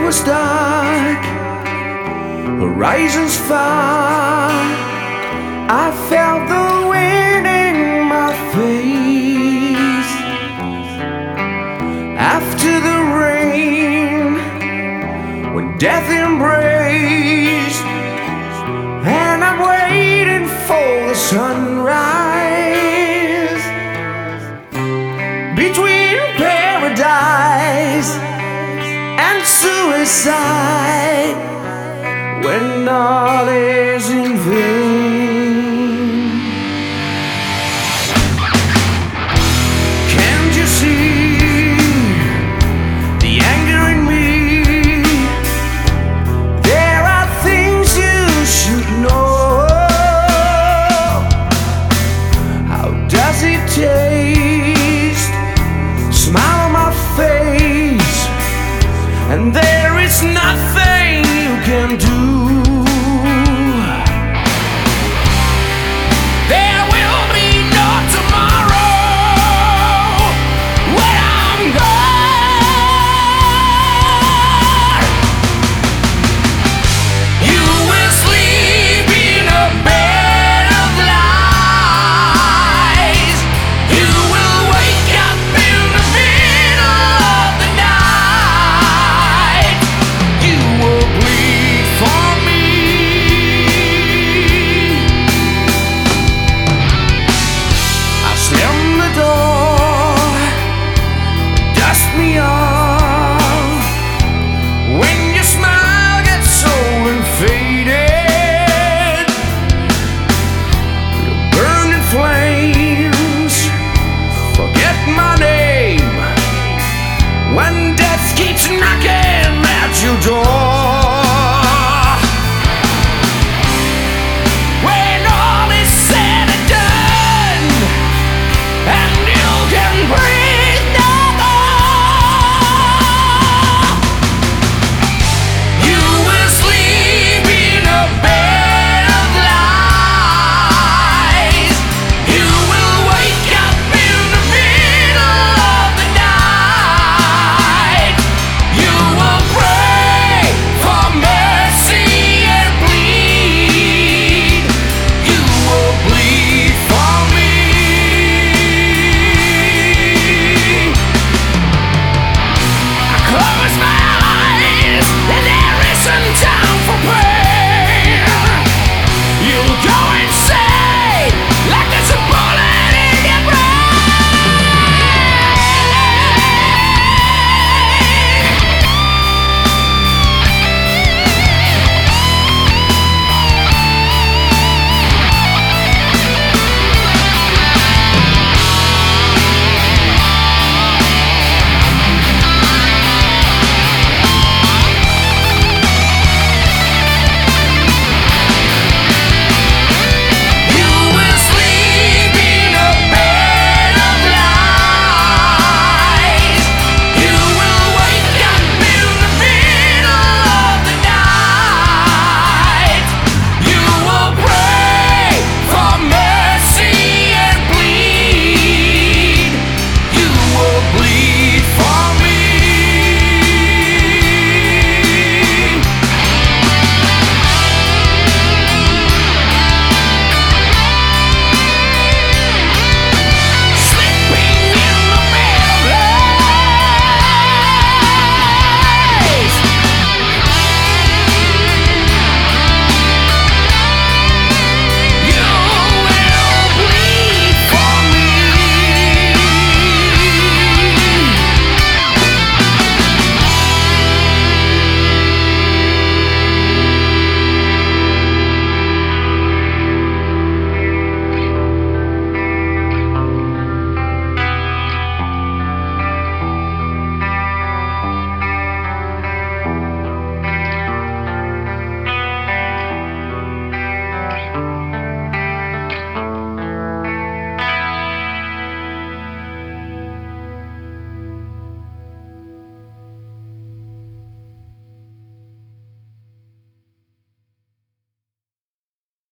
was dark, horizons far. I felt the wind in my face. After the rain, when death embraced, and I'm waiting for the sunrise between paradise and suicide, when all is in vain. Can't you see the anger in me? There are things you should know. How does it taste? Smile on my face, and there is nothing you can do. There will be no tomorrow when I'm gone. You will sleep in a bed of lies. You will wake up in the middle of the night. You will bleed for me. I slam the door, dust me off. When your smile gets old and faded, you'll burn in flames. Forget my name when death keeps knocking at your door.